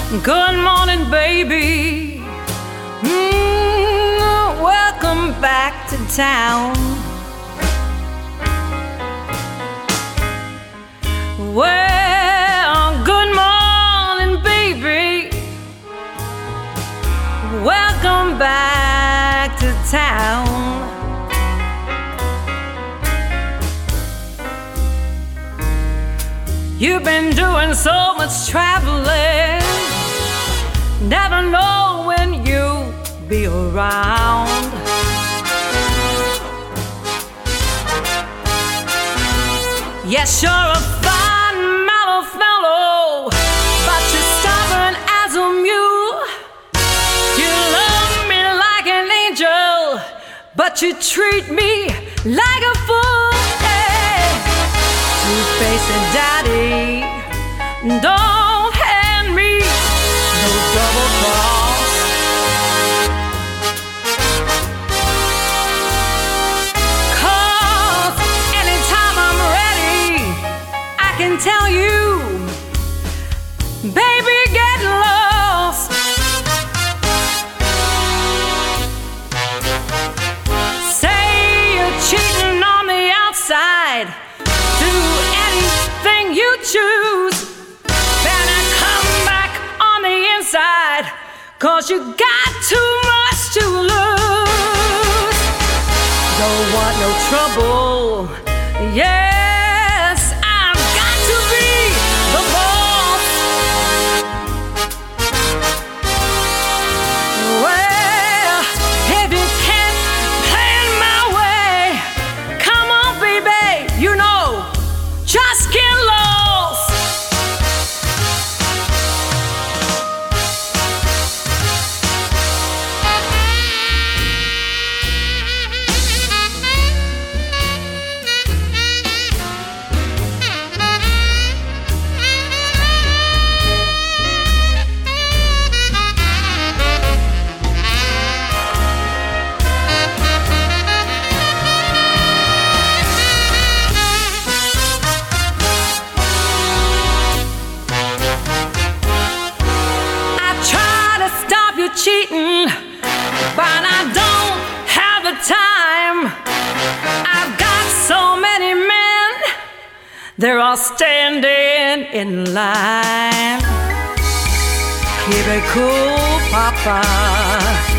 Good morning, baby. Welcome back to town. Well, good morning, baby. Welcome back to town. You've been doing so much traveling, never know when you'll be around. Yes, you're a fine, mellow fellow, but you're stubborn as a mule. You love me like an angel, but you treat me like a fool. Hey, two-faced daddy, don't hand me no double cross. Cause anytime I'm ready, I can tell you, baby, get lost. Say you're cheating on the outside, do anything you choose, better come back on the inside, cause you got too much to lose. Don't want no trouble, yes, I've got to be the boss. Well, if you can't play it my way, come on, baby, you know, just get lost. Cheating, but I don't have the time. I've got so many men, they're all standing in line. Keep it cool, Papa.